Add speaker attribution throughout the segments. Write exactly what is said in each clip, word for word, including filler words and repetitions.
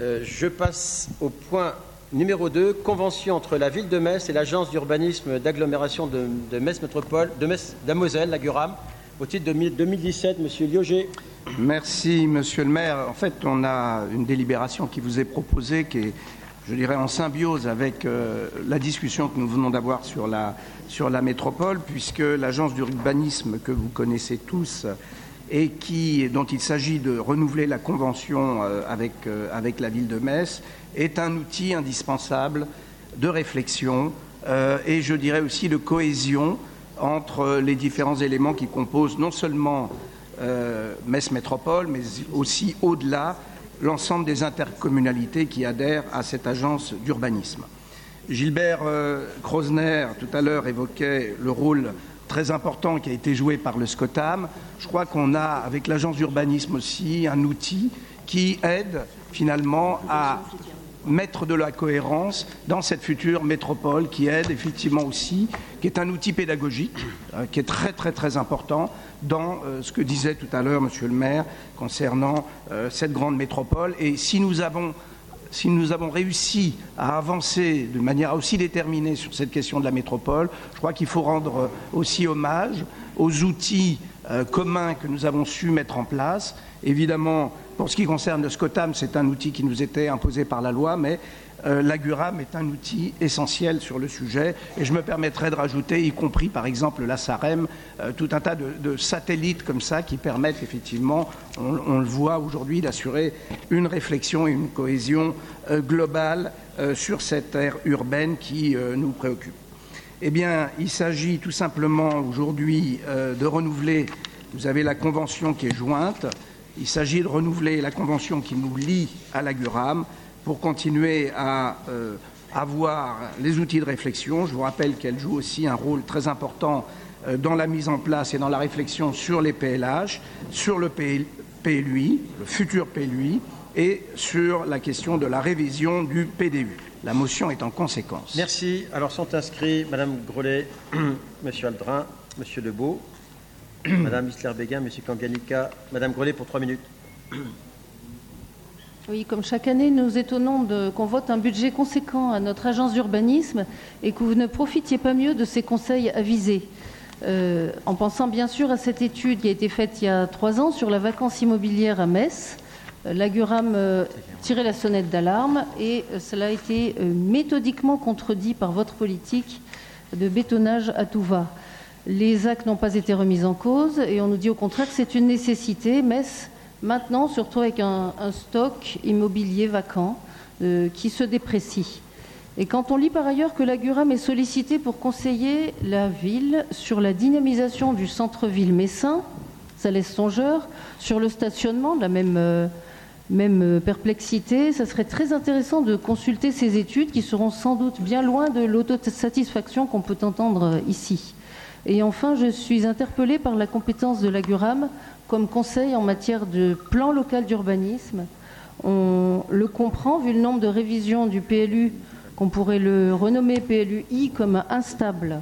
Speaker 1: Euh, je passe au point numéro deux, convention entre la ville de Metz et l'agence d'urbanisme d'agglomération de, de Metz Métropole, de Metz, de la Moselle, la Guram, au titre de deux mille dix-sept. Monsieur Lioger.
Speaker 2: Merci, monsieur le maire. En fait, on a une délibération qui vous est proposée, qui est, je dirais, en symbiose avec euh, la discussion que nous venons d'avoir sur la, sur la métropole, puisque l'agence d'urbanisme que vous connaissez tous et qui, dont il s'agit de renouveler la convention euh, avec, euh, avec la ville de Metz, est un outil indispensable de réflexion euh, et, je dirais aussi, de cohésion entre les différents éléments qui composent non seulement euh, Metz Métropole, mais aussi au-delà l'ensemble des intercommunalités qui adhèrent à cette agence d'urbanisme. Gilbert euh, Grosner, tout à l'heure, évoquait le rôle très important qui a été joué par le SCOTAM. Je crois qu'on a, avec l'agence d'urbanisme aussi, un outil qui aide finalement à mettre de la cohérence dans cette future métropole, qui aide effectivement aussi, qui est un outil pédagogique, euh, qui est très très très important dans euh, ce que disait tout à l'heure monsieur le maire concernant euh, cette grande métropole. Et si nous avons Si nous avons réussi à avancer de manière aussi déterminée sur cette question de la métropole, je crois qu'il faut rendre aussi hommage aux outils euh, communs que nous avons su mettre en place. Évidemment, pour ce qui concerne le SCOTAM, c'est un outil qui nous était imposé par la loi, mais euh, la Guram est un outil essentiel sur le sujet. Et je me permettrai de rajouter, y compris par exemple la SAREM, euh, tout un tas de, de satellites comme ça qui permettent effectivement, on, on le voit aujourd'hui, d'assurer une réflexion et une cohésion euh, globale euh, sur cette aire urbaine qui euh, nous préoccupe. Eh bien, il s'agit tout simplement aujourd'hui euh, de renouveler, vous avez la convention qui est jointe, il s'agit de renouveler la convention qui nous lie à la Guram pour continuer à euh, avoir les outils de réflexion. Je vous rappelle qu'elle joue aussi un rôle très important euh, dans la mise en place et dans la réflexion sur les P L H, sur le P L U I, le futur P L U I, et sur la question de la révision du P D U. La motion est en conséquence.
Speaker 1: Merci. Alors sont inscrits Madame Grollet, Monsieur Aldrin, Monsieur Lebeau, Madame Isler-Béguin, Monsieur Kanganika. Madame Grollet pour trois minutes.
Speaker 3: Oui, comme chaque année, nous étonnons qu'on vote un budget conséquent à notre agence d'urbanisme et que vous ne profitiez pas mieux de ces conseils avisés. Euh, en pensant bien sûr à cette étude qui a été faite il y a trois ans sur la vacance immobilière à Metz, la Guram euh, tirait la sonnette d'alarme et euh, cela a été euh, méthodiquement contredit par votre politique de bétonnage à tout va. Les actes n'ont pas été remis en cause et on nous dit au contraire que c'est une nécessité. Metz, maintenant, surtout avec un, un stock immobilier vacant euh, qui se déprécie. Et quand on lit par ailleurs que la Guram est sollicitée pour conseiller la ville sur la dynamisation du centre-ville messin, ça laisse songeur, sur le stationnement, de la même, euh, même perplexité, ça serait très intéressant de consulter ces études qui seront sans doute bien loin de l'autosatisfaction qu'on peut entendre ici. Et enfin, je suis interpellée par la compétence de la Guram comme conseil en matière de plan local d'urbanisme. On le comprend, vu le nombre de révisions du P L U, qu'on pourrait le renommer P L U I comme instable.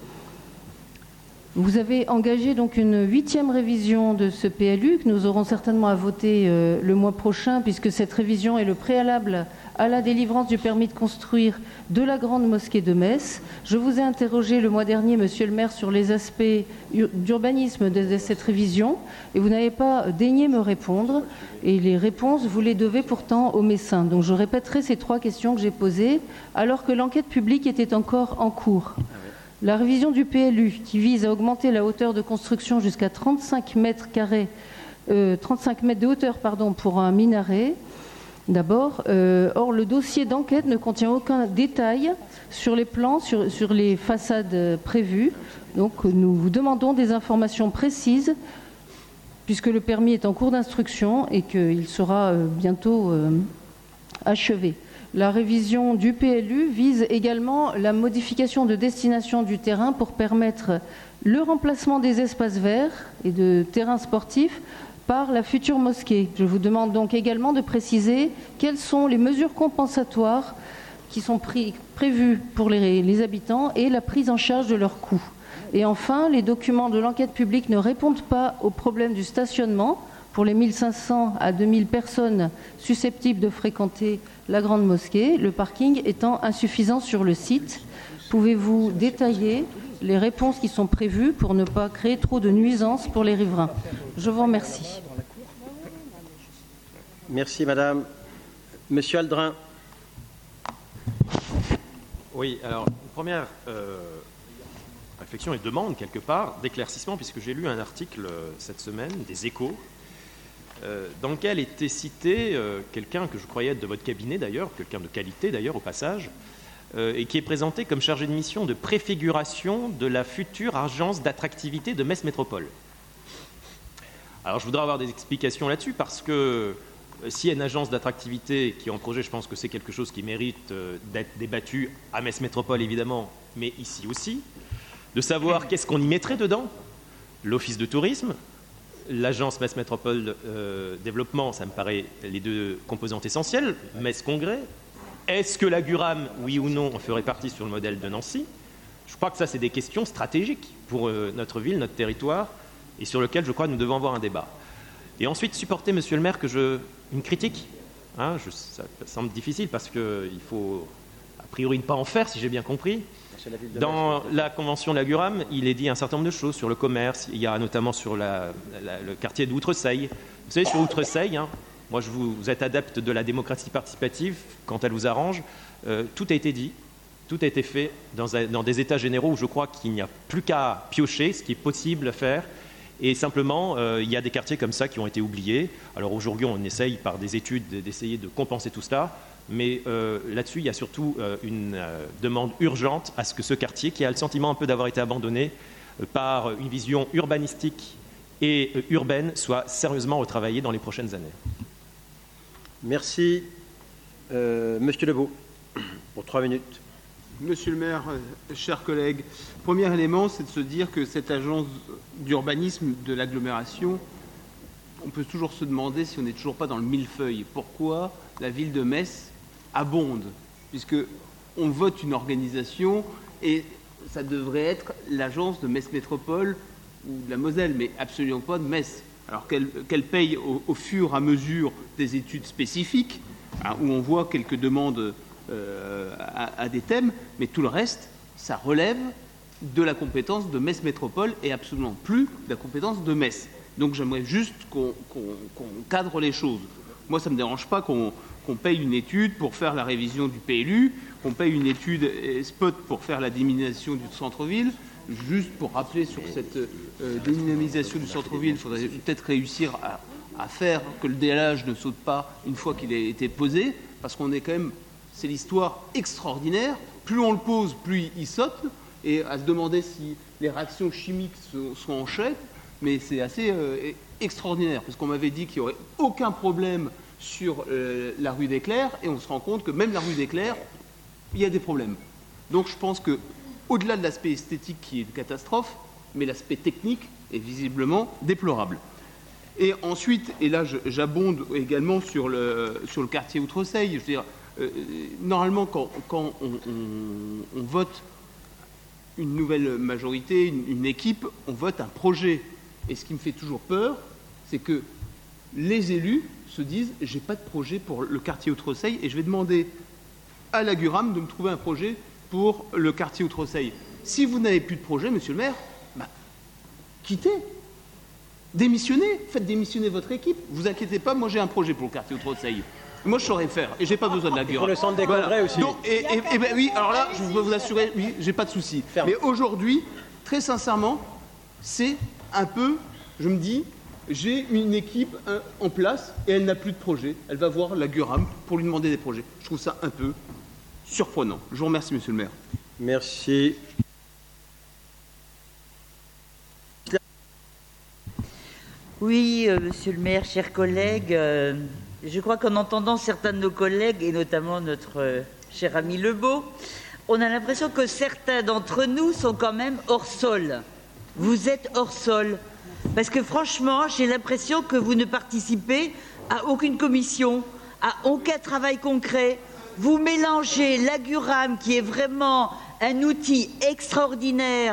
Speaker 3: Vous avez engagé donc une huitième révision de ce P L U que nous aurons certainement à voter euh, le mois prochain, puisque cette révision est le préalable à la délivrance du permis de construire de la grande mosquée de Metz. Je vous ai interrogé le mois dernier, monsieur le maire, sur les aspects d'urbanisme de cette révision et vous n'avez pas daigné me répondre. Et les réponses, vous les devez pourtant aux Messins. Donc je répéterai ces trois questions que j'ai posées alors que l'enquête publique était encore en cours. La révision du P L U qui vise à augmenter la hauteur de construction jusqu'à trente-cinq mètres carrés, euh, trente-cinq mètres de hauteur pardon, pour un minaret. D'abord, euh, or le dossier d'enquête ne contient aucun détail sur les plans, sur, sur les façades prévues. Donc nous vous demandons des informations précises puisque le permis est en cours d'instruction et qu'il sera euh, bientôt euh, achevé. La révision du P L U vise également la modification de destination du terrain pour permettre le remplacement des espaces verts et de terrains sportifs par la future mosquée. Je vous demande donc également de préciser quelles sont les mesures compensatoires qui sont pris, prévues pour les, les habitants et la prise en charge de leurs coûts. Et enfin, les documents de l'enquête publique ne répondent pas au problème du stationnement pour les mille cinq cents à deux mille personnes susceptibles de fréquenter la Grande Mosquée, le parking étant insuffisant sur le site. Pouvez-vous détailler les réponses qui sont prévues pour ne pas créer trop de nuisances pour les riverains? Je vous remercie.
Speaker 1: Merci, madame. Monsieur Aldrin.
Speaker 4: Oui, alors, une première euh, réflexion et demande, quelque part, d'éclaircissement, puisque j'ai lu un article euh, cette semaine, des Échos, euh, dans lequel était cité euh, quelqu'un que je croyais être de votre cabinet, d'ailleurs, quelqu'un de qualité, d'ailleurs, au passage, euh, et qui est présenté comme chargé de mission de préfiguration de la future agence d'attractivité de Metz Métropole. Alors, je voudrais avoir des explications là-dessus, parce que s'il y a une agence d'attractivité qui est en projet, je pense que c'est quelque chose qui mérite d'être débattu à Metz Métropole, évidemment, mais ici aussi, de savoir qu'est-ce qu'on y mettrait dedans. L'office de tourisme, l'agence Metz Métropole euh, Développement, ça me paraît les deux composantes essentielles. Metz Congrès, est-ce que la Guram, oui ou non, on ferait partie sur le modèle de Nancy? Je crois que ça, c'est des questions stratégiques pour euh, notre ville, notre territoire, et sur lesquelles, je crois, nous devons avoir un débat. Et ensuite, supporter, monsieur le maire, que je... une critique, hein, je... ça semble difficile parce qu'il faut a priori ne pas en faire, si j'ai bien compris. Dans la convention de la Guram, il est dit un certain nombre de choses sur le commerce, il y a notamment sur la, la, le quartier d'Outreseille. Vous savez, sur Outreseille, hein, moi je vous, vous êtes adepte de la démocratie participative, quand elle vous arrange, euh, tout a été dit, tout a été fait dans, un, dans des états généraux où je crois qu'il n'y a plus qu'à piocher ce qui est possible à faire. Et simplement, euh, il y a des quartiers comme ça qui ont été oubliés. Alors aujourd'hui, on essaye par des études d'essayer de compenser tout cela. Mais euh, là-dessus, il y a surtout euh, une euh, demande urgente à ce que ce quartier, qui a le sentiment un peu d'avoir été abandonné euh, par une vision urbanistique et euh, urbaine, soit sérieusement retravaillé dans les prochaines années.
Speaker 1: Merci. Euh, Monsieur Lebeau, pour trois minutes.
Speaker 5: Monsieur le maire, chers collègues, premier élément, c'est de se dire que cette agence d'urbanisme de l'agglomération, on peut toujours se demander si on n'est toujours pas dans le millefeuille. Pourquoi la ville de Metz abonde? Puisque on vote une organisation et ça devrait être l'agence de Metz Métropole ou de la Moselle, mais absolument pas de Metz. Alors qu'elle qu'elle paye au, au fur et à mesure des études spécifiques, hein, où on voit quelques demandes Euh, à, à des thèmes, mais tout le reste, ça relève de la compétence de Metz Métropole et absolument plus de la compétence de Metz. Donc j'aimerais juste qu'on qu'on, qu'on cadre les choses. Moi, ça ne me dérange pas qu'on qu'on paye une étude pour faire la révision du P L U, qu'on paye une étude spot pour faire la dynamisation du centre-ville. Juste pour rappeler sur cette euh, dynamisation du centre-ville, il faudrait peut-être réussir à, à faire que le D L H ne saute pas une fois qu'il a été posé, parce qu'on est quand même... C'est l'histoire extraordinaire. Plus on le pose, plus il saute. Et à se demander si les réactions chimiques sont en chèque. Mais c'est assez euh, extraordinaire. Parce qu'on m'avait dit qu'il n'y aurait aucun problème sur euh, la rue des Clercs. Et on se rend compte que même la rue des Clercs, il y a des problèmes. Donc je pense qu'au-delà de l'aspect esthétique qui est une catastrophe, mais l'aspect technique est visiblement déplorable. Et ensuite, et là j'abonde également sur le, sur le quartier Outreseille, je veux dire, Euh, normalement, quand, quand on, on, on vote une nouvelle majorité, une, une équipe, on vote un projet. Et ce qui me fait toujours peur, c'est que les élus se disent « j'ai pas de projet pour le quartier Outreseille et je vais demander à la Guram de me trouver un projet pour le quartier Outreseille ». Si vous n'avez plus de projet, monsieur le maire, bah, quittez, démissionnez, faites démissionner votre équipe. Vous inquiétez pas, moi j'ai un projet pour le quartier Outreseille. Moi, je saurais faire et j'ai pas besoin de la Guram.
Speaker 1: Pour le centre des congrès voilà. aussi.
Speaker 5: Donc, et, et, et ben oui, alors là, je peux vous assurer, oui, j'ai pas de souci. Ferme. Mais aujourd'hui, très sincèrement, c'est un peu, je me dis, j'ai une équipe un, en place et elle n'a plus de projet. Elle va voir la Guram pour lui demander des projets. Je trouve ça un peu surprenant. Je vous remercie, monsieur le maire.
Speaker 1: Merci.
Speaker 6: Oui, euh, monsieur le maire, chers collègues, euh, je crois qu'en entendant certains de nos collègues, et notamment notre euh, cher ami Lebeau, on a l'impression que certains d'entre nous sont quand même hors sol. Vous êtes hors sol. Parce que franchement, j'ai l'impression que vous ne participez à aucune commission, à aucun travail concret. Vous mélangez la Guram, qui est vraiment un outil extraordinaire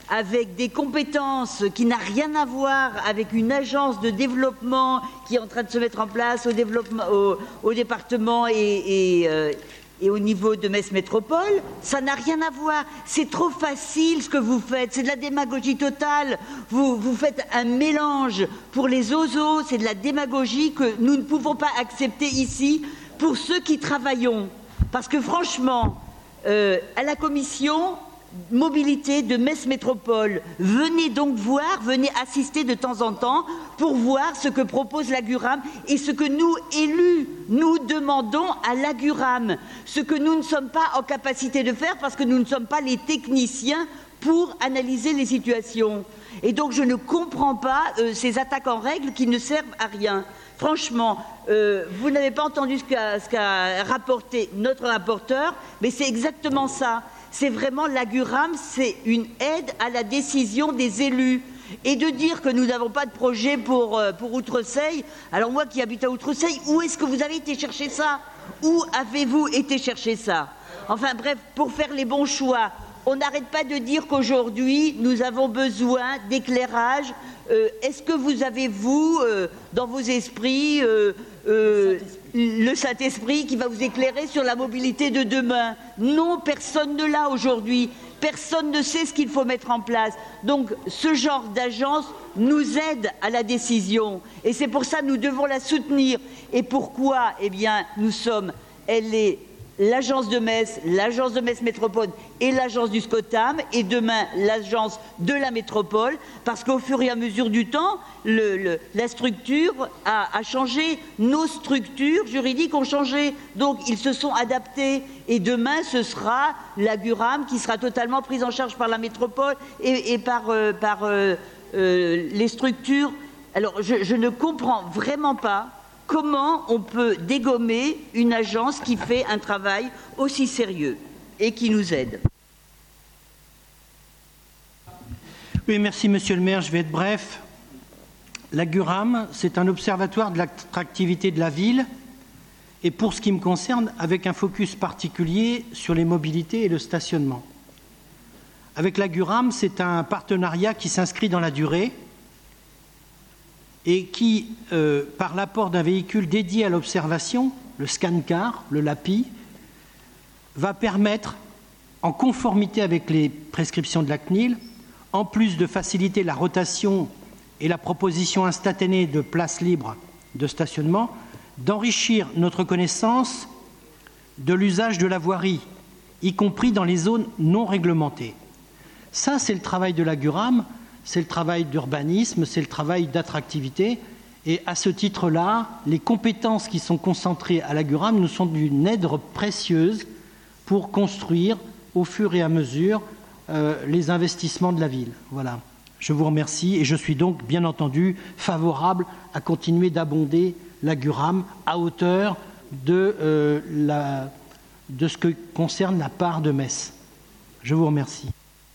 Speaker 6: avec des compétences qui n'a rien à voir avec une agence de développement qui est en train de se mettre en place au, développement, au, au département et, et, euh, et au niveau de Metz Métropole, ça n'a rien à voir. C'est trop facile ce que vous faites, c'est de la démagogie totale. Vous, vous faites un mélange pour les ozos, c'est de la démagogie que nous ne pouvons pas accepter ici pour ceux qui travaillons. Parce que franchement, euh, à la commission mobilité de Metz Métropole, venez donc voir, venez assister de temps en temps pour voir ce que propose l'Aguram et ce que nous, élus, nous demandons à l'Aguram, ce que nous ne sommes pas en capacité de faire parce que nous ne sommes pas les techniciens pour analyser les situations. Et donc je ne comprends pas euh, ces attaques en règle qui ne servent à rien. Franchement, euh, vous n'avez pas entendu ce qu'a, ce qu'a rapporté notre rapporteur, mais c'est exactement ça. C'est vraiment l'Aguram, c'est une aide à la décision des élus. Et de dire que nous n'avons pas de projet pour, euh, pour Outreseille, alors moi qui habite à Outreseille, où est-ce que vous avez été chercher ça? Où avez-vous été chercher ça? Enfin bref, pour faire les bons choix, on n'arrête pas de dire qu'aujourd'hui, nous avons besoin d'éclairage. Euh, est-ce que vous avez, vous, euh, dans vos esprits, euh, euh, le Saint-Esprit qui va vous éclairer sur la mobilité de demain? Non, personne ne l'a aujourd'hui. Personne ne sait ce qu'il faut mettre en place. Donc, ce genre d'agence nous aide à la décision. Et c'est pour ça que nous devons la soutenir. Et pourquoi? Eh bien, nous sommes, elle est l'agence de Metz, l'agence de Metz Métropole et l'agence du Scotam, et demain l'agence de la métropole, parce qu'au fur et à mesure du temps, le, le, la structure a, a changé, nos structures juridiques ont changé, donc ils se sont adaptés, et demain ce sera l'Aguram qui sera totalement prise en charge par la métropole et, et par, euh, par euh, euh, les structures. Alors je, je ne comprends vraiment pas comment on peut dégommer une agence qui fait un travail aussi sérieux et qui nous aide.
Speaker 7: Oui, merci Monsieur le maire, je vais être bref. L'Aguram, c'est un observatoire de l'attractivité de la ville et pour ce qui me concerne, avec un focus particulier sur les mobilités et le stationnement. Avec l'Aguram, c'est un partenariat qui s'inscrit dans la durée et qui, euh, par l'apport d'un véhicule dédié à l'observation, le scan-car, le LAPI, va permettre, en conformité avec les prescriptions de la C N I L, en plus de faciliter la rotation et la proposition instantanée de places libres de stationnement, d'enrichir notre connaissance de l'usage de la voirie, y compris dans les zones non réglementées. Ça, c'est le travail de l'Aguram, c'est le travail d'urbanisme, c'est le travail d'attractivité. Et à ce titre-là, les compétences qui sont concentrées à l'Aguram nous sont d'une aide précieuse pour construire au fur et à mesure euh, les investissements de la ville. Voilà. Je vous remercie et je suis donc bien entendu favorable à continuer d'abonder l'Aguram à hauteur de, euh, la, de ce que concerne la part de Metz. Je vous remercie.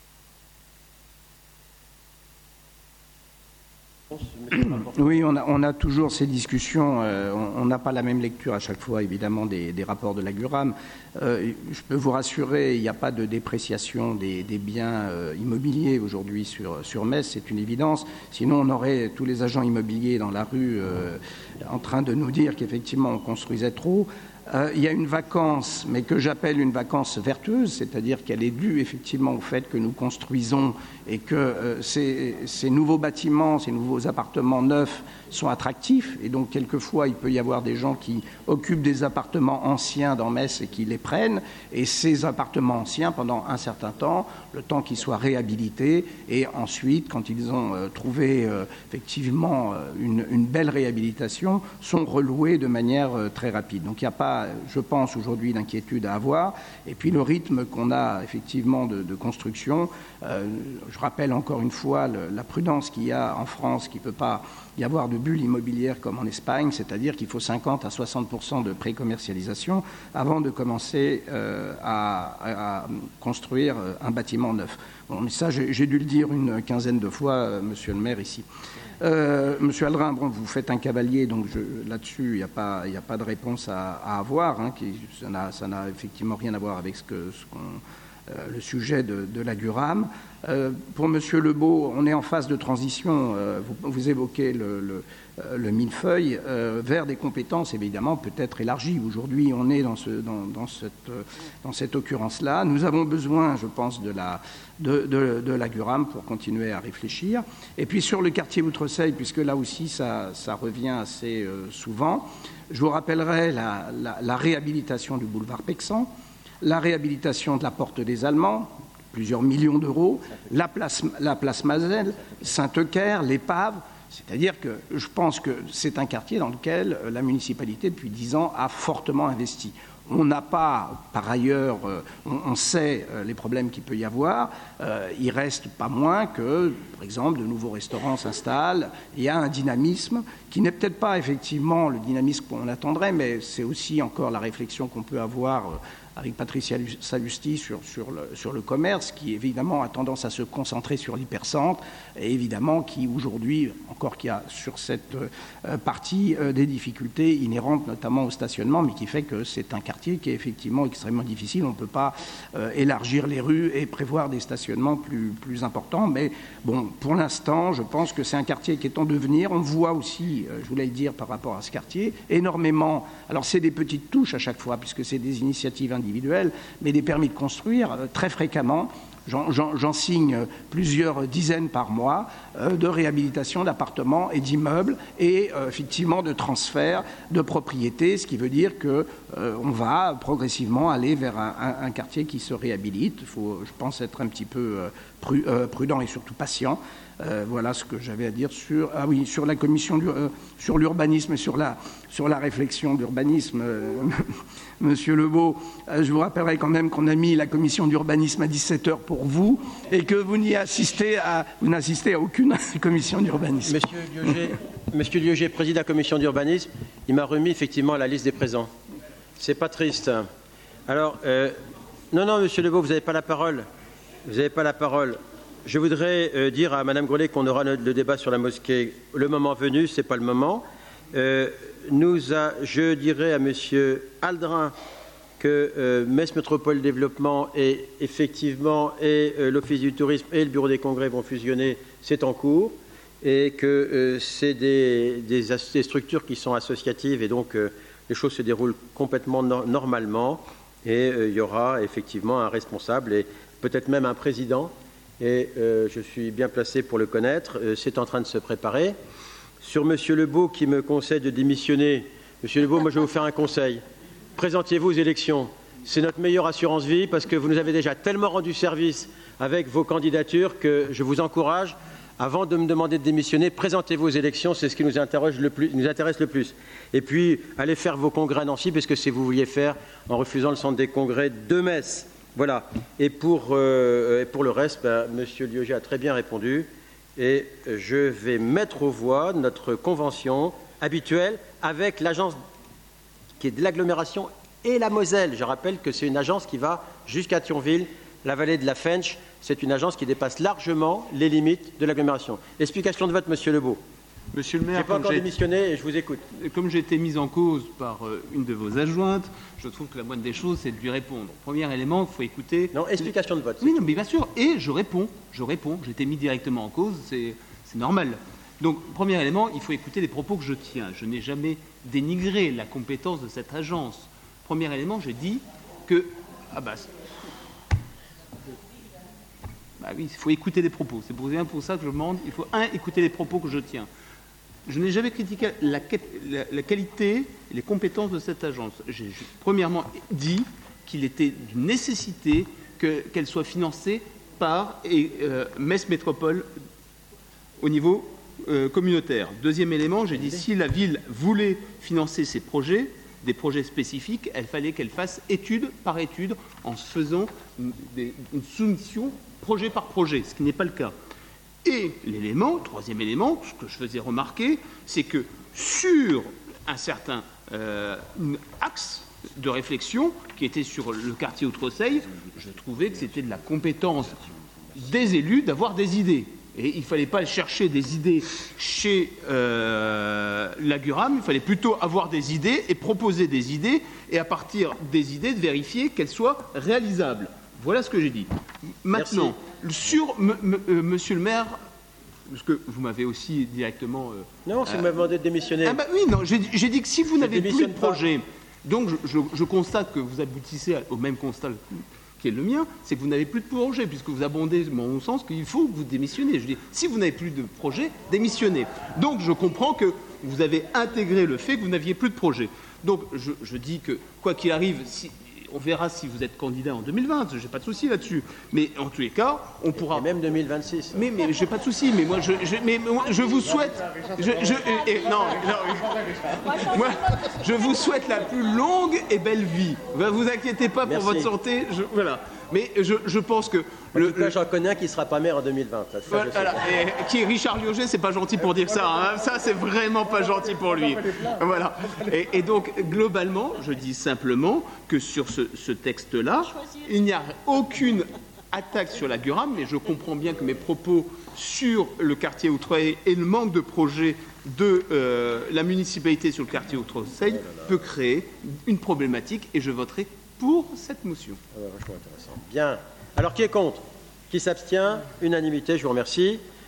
Speaker 2: Oui, on a, on a toujours ces discussions. Euh, on n'a pas la même lecture à chaque fois, évidemment, des, des rapports de l'Aguram. Euh, je peux vous rassurer, il n'y a pas de dépréciation des, des biens euh, immobiliers aujourd'hui sur, sur Metz, c'est une évidence. Sinon, on aurait tous les agents immobiliers dans la rue euh, en train de nous dire qu'effectivement, on construisait trop. Euh, il y a une vacance, mais que j'appelle une vacance vertueuse, c'est-à-dire qu'elle est due effectivement au fait que nous construisons et que euh, ces, ces nouveaux bâtiments, ces nouveaux appartements neufs sont attractifs. Et donc, quelquefois, il peut y avoir des gens qui occupent des appartements anciens dans Metz et qui les prennent. Et ces appartements anciens, pendant un certain temps, le temps qu'ils soient réhabilités, et ensuite, quand ils ont euh, trouvé euh, effectivement euh, une, une belle réhabilitation, sont reloués de manière euh, très rapide. Donc, il n'y a pas, je pense, aujourd'hui d'inquiétude à avoir. Et puis, le rythme qu'on a effectivement de, de construction, euh, je rappelle encore une fois le, la prudence qu'il y a en France, qu'il ne peut pas y avoir de bulle immobilière comme en Espagne, c'est-à-dire qu'il faut cinquante à soixante pour cent de pré-commercialisation avant de commencer euh, à, à construire un bâtiment neuf. Bon, mais ça, j'ai, j'ai dû le dire une quinzaine de fois, euh, monsieur le maire, ici. Euh, monsieur Aldrin, bon, vous faites un cavalier, donc je, là-dessus, il n'y a pas, il n'y a pas de réponse à, à avoir. Hein, qui, ça, n'a, ça n'a effectivement rien à voir avec ce, que, ce qu'on le sujet de, de la Guram. Euh, pour M. Lebeau, on est en phase de transition, euh, vous, vous évoquez le, le, le millefeuille, euh, vers des compétences évidemment peut-être élargies. Aujourd'hui, on est dans, ce, dans, dans cette, dans cette occurrence-là. Nous avons besoin, je pense, de la, de, de, de la Guram pour continuer à réfléchir. Et puis sur le quartier Outreseille, puisque là aussi ça, ça revient assez euh, souvent, je vous rappellerai la, la, la réhabilitation du boulevard Pexan, la réhabilitation de la Porte des Allemands, plusieurs millions d'euros, la place, la place Mazel, Saint-Eucaire, l'Épave. C'est-à-dire que je pense que c'est un quartier dans lequel la municipalité, depuis dix ans, a fortement investi. On n'a pas, par ailleurs, on, on sait les problèmes qu'il peut y avoir. Euh, il reste pas moins que, par exemple, de nouveaux restaurants s'installent. Il y a un dynamisme qui n'est peut-être pas effectivement le dynamisme qu'on attendrait, mais c'est aussi encore la réflexion qu'on peut avoir avec Patricia Salusti sur, sur, le, sur le commerce, qui évidemment a tendance à se concentrer sur l'hypercentre, et évidemment qui aujourd'hui, encore qu'il y a sur cette euh, partie euh, des difficultés inhérentes notamment au stationnement, mais qui fait que c'est un quartier qui est effectivement extrêmement difficile. On ne peut pas euh, élargir les rues et prévoir des stationnements plus, plus importants, mais bon, pour l'instant, je pense que c'est un quartier qui est en devenir. On voit aussi, euh, je voulais le dire par rapport à ce quartier, énormément, alors c'est des petites touches à chaque fois, puisque c'est des initiatives individuelles, mais des permis de construire euh, très fréquemment. J'en, j'en, j'en signe plusieurs dizaines par mois euh, de réhabilitation d'appartements et d'immeubles et euh, effectivement de transfert de propriété, ce qui veut dire que euh, on va progressivement aller vers un, un, un quartier qui se réhabilite. Il faut, je pense, être un petit peu euh, pru, euh, prudent et surtout patient. Euh, voilà ce que j'avais à dire sur, ah oui, sur la commission du, euh, sur l'urbanisme et sur la, sur la réflexion d'urbanisme. Euh, Monsieur Lebeau, euh, je vous rappellerai quand même qu'on a mis la commission d'urbanisme à dix-sept heures pour vous et que vous n'y assistez à, vous n'assistez à aucune commission d'urbanisme.
Speaker 1: Monsieur Liogé, Monsieur Liogé, président de la commission d'urbanisme, il m'a remis effectivement la liste des présents. C'est pas triste. Alors, euh, non, non, Monsieur Lebeau, vous n'avez pas la parole. Vous n'avez pas la parole. Je voudrais euh, dire à Madame Grellet qu'on aura le, le débat sur la mosquée le moment venu, ce n'est pas le moment. Euh, nous a, je dirais à Monsieur Aldrin que euh, Metz Métropole Développement et effectivement et euh, l'Office du tourisme et le Bureau des congrès vont fusionner, c'est en cours, et que euh, c'est des, des, des structures qui sont associatives et donc euh, les choses se déroulent complètement no- normalement et euh, il y aura effectivement un responsable et peut-être même un président. Et euh, je suis bien placé pour le connaître. Euh, c'est en train de se préparer. Sur M. Lebeau qui me conseille de démissionner, M. Lebeau, moi je vais vous faire un conseil. Présentez-vous aux élections. C'est notre meilleure assurance vie parce que vous nous avez déjà tellement rendu service avec vos candidatures que je vous encourage, avant de me demander de démissionner, présentez-vous aux élections, c'est ce qui nous, interroge le plus, nous intéresse le plus. Et puis, allez faire vos congrès à Nancy, parce que c'est ce que vous vouliez faire en refusant le centre des congrès de Metz. Voilà. Et pour, euh, et pour le reste, ben, M. Liogé a très bien répondu. Et je vais mettre aux voix notre convention habituelle avec l'agence qui est de l'agglomération et la Moselle. Je rappelle que c'est une agence qui va jusqu'à Thionville, la vallée de la Fench. C'est une agence qui dépasse largement les limites de l'agglomération. Explication de vote, M. Lebeau.
Speaker 5: Monsieur le maire,
Speaker 1: je n'ai pas encore démissionné et je vous écoute.
Speaker 5: Comme j'ai été mise en cause par euh, une de vos adjointes, je trouve que la moindre des choses, c'est de lui répondre. Premier élément, il faut écouter...
Speaker 1: Non, explication de vote.
Speaker 5: Oui, non, mais bien sûr. Et je réponds. Je réponds. J'ai été mis directement en cause. C'est, c'est normal. Donc, premier élément, il faut écouter les propos que je tiens. Je n'ai jamais dénigré la compétence de cette agence. Premier élément, j'ai dit que... Ah bah... Bah oui, il faut écouter les propos. C'est pour, pour ça que je demande, il faut, un, écouter les propos que je tiens. Je n'ai jamais critiqué la, la, la qualité et les compétences de cette agence. J'ai, j'ai premièrement dit qu'il était d'une nécessité que, qu'elle soit financée par et, euh, Metz Métropole au niveau euh, communautaire. Deuxième élément, j'ai dit si la ville voulait financer ses projets, des projets spécifiques, il fallait qu'elle fasse étude par étude en se faisant une, des, une soumission projet par projet, ce qui n'est pas le cas. Et l'élément, troisième élément, ce que je faisais remarquer, c'est que sur un certain euh, axe de réflexion qui était sur le quartier Outreseille, je trouvais que c'était de la compétence des élus d'avoir des idées. Et il ne fallait pas chercher des idées chez euh, la Guram, il fallait plutôt avoir des idées et proposer des idées, et à partir des idées, de vérifier qu'elles soient réalisables. Voilà ce que j'ai dit. Maintenant, sur m- m- euh, Monsieur le maire, parce que vous m'avez aussi directement... euh,
Speaker 1: Non, si
Speaker 5: euh,
Speaker 1: vous m'avez demandé de démissionner.
Speaker 5: Ah bah oui, non, j'ai j'ai dit que si vous
Speaker 1: Je
Speaker 5: n'avez plus de
Speaker 1: démissionne pas.
Speaker 5: projet, donc je, je- je constate que vous aboutissez à- au même constat qui est le mien, c'est que vous n'avez plus de projet, puisque vous abondez mon sens qu'il faut que vous démissionnez. Je dis, si vous n'avez plus de projet, démissionnez. Donc je comprends que vous avez intégré le fait que vous n'aviez plus de projet. Donc je, je dis que, quoi qu'il arrive, si, on verra si vous êtes candidat en deux mille vingt, j'ai pas de souci là-dessus. Mais en tous les cas, on pourra...
Speaker 1: Et même deux mille vingt-six.
Speaker 5: Mais, mais j'ai pas de souci, mais moi je, je, mais, moi, je vous souhaite. Je, je, et- et- non, non, moi, je vous souhaite la plus longue et belle vie. Ne vous inquiétez pas pour
Speaker 1: Merci.
Speaker 5: votre santé. Je, voilà. Mais je, je pense que.
Speaker 1: En
Speaker 5: Le,
Speaker 1: tout cas,
Speaker 5: le-
Speaker 1: j'en connais un qui ne sera pas maire en deux mille vingt. Ça, je sais.
Speaker 5: voilà, et qui est Richard Lioget, c'est pas gentil pour dire ça. Hein. Ça, c'est vraiment pas gentil pour lui. Voilà. Et, et donc, globalement, je dis simplement que sur ce, ce texte-là, il n'y a aucune attaque sur la Guram, mais je comprends bien que mes propos sur le quartier Outreuil et le manque de projet de euh, la municipalité sur le quartier Outreuil peut créer une problématique, et je voterai pour cette motion.
Speaker 1: Ah ouais, vachement intéressant. Bien. Alors, qui est contre? Qui s'abstient? Unanimité, je vous remercie.